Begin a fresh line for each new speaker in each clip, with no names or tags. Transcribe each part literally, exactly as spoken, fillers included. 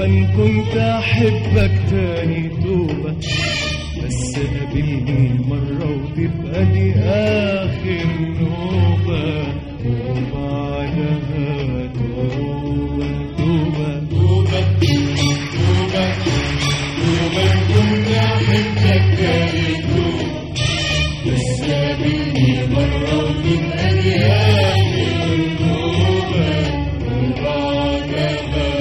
توبة إن كنت أحبك تاني توبة، بس قابلني مرة وتبقى دي آخر نوبة، وبعدها توبة توبة توبة توبة توبة إن كنت أحبك تاني توبة، بس قابلني مرة وتبقى دي آخر نوبة، وبعدها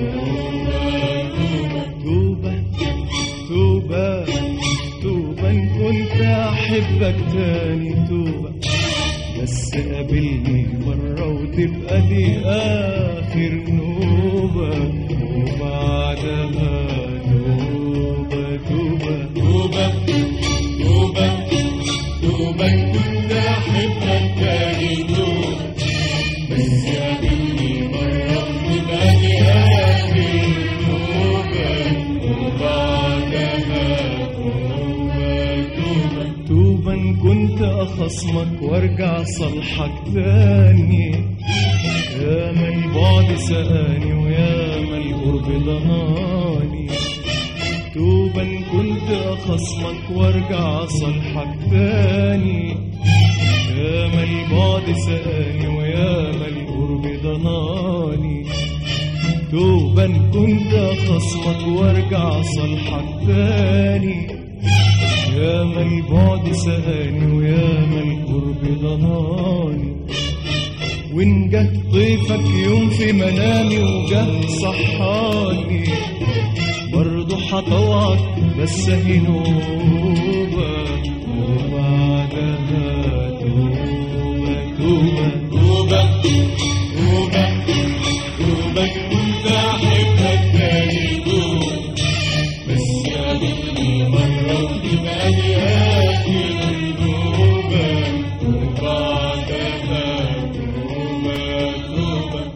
توبة توبة توبة إن كنت أحبك تاني توبة، بس قابلني مرة وتبقى دي آخر نوبة، وبعدها توبة توبة توبة توبة توبة إن كنت أحبك تاني توبة، بس قابلني مرة وتبقى دي آخر نوبة، وبعدها توبة إن كنت أخصمك وارجع صالحك تاني، ياما البعد سقاني وياما القرب ضناني، توبة إن كنت أخصمك وارجع صالحك تاني، ياما البعد سقاني وياما القرب ضناني، توبة إن كنت أخصمك وارجع صالحك تاني، ياما البعد سقاني وياما القرب ضناني، وإن جه ضيفك يوم في منامي وجه صحاني، برضه هطوعك بس هي نوبة، وبعدها توبة توبة توبة توبة توبة كنت أحبك تاني توبة، بس قابلني مرة وتبقى دي آخر نوبة، وبعدها توبة توبة.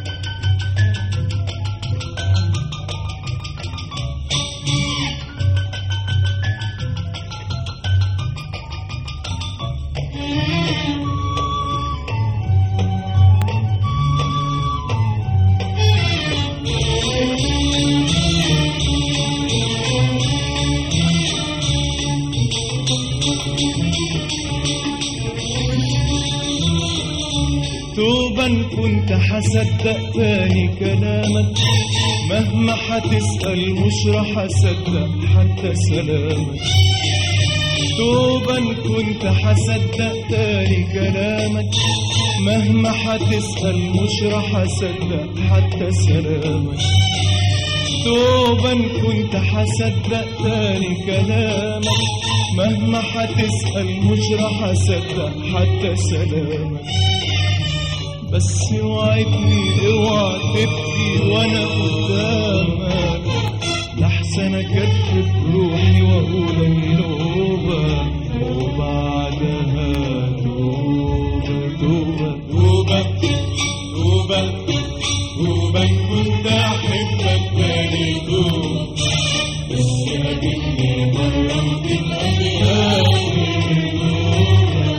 توبة إن كنت هصدق تاني كلامك، مهما هتسأل مش راح أصدق حتى سلامك، توبة إن كنت هصدق تاني كلامك، مهما هتسأل مش راح أصدق حتى سلامك، توبة إن كنت هصدق تاني كلامك، مهما هتسأل مش راح أصدق حتى سلامك، بس وعدني اوعى تبكي وانا قدامك، لحسن اكتب روحي واقول النوبة، وبعدها توبة توبة توبة توبة توبة إن كنت احبك تاني توبة، بس قابلني مرة وتبقى دي آخر نوبة،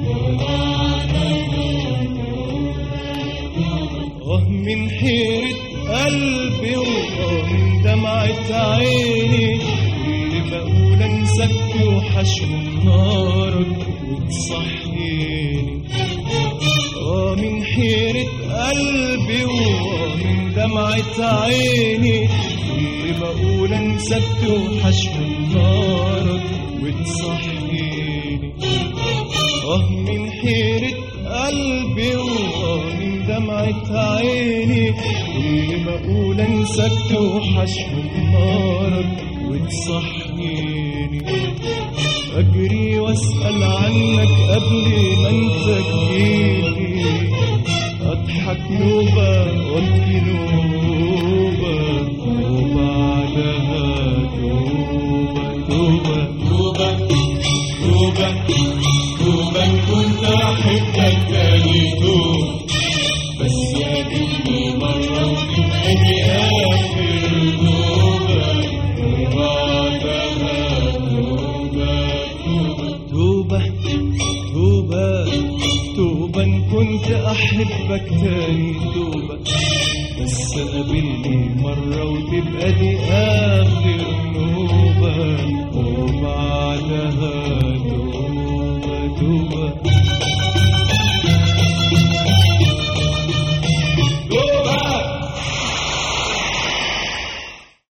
من حيرة قلبي ومن دمعة عيني، اللي بقول انساك وحشم نارك وتصحيني، اه من حيرة قلبي ومن دمعة عيني، اللي بقول انساك وحشم نارك وتصحيني، اه من حيرة قلبي ومن دمعة عيني، كل ما اقول انساك توحشهم نارك وتصحيني، اجري واسأل عنك قبل ما انت تجيلي، اضحك نوبة وابكي نوبة، وبعدها توبة توبة توبة توبة توبة إن كنت أحبك تاني توبة، بس قابلني مرة وتبقى دي آخر نوبة، وبعدها توبة توبة توبة توبة إن كنت أحبك تاني توبة، بس قابلني مرة مرة وتبقى دي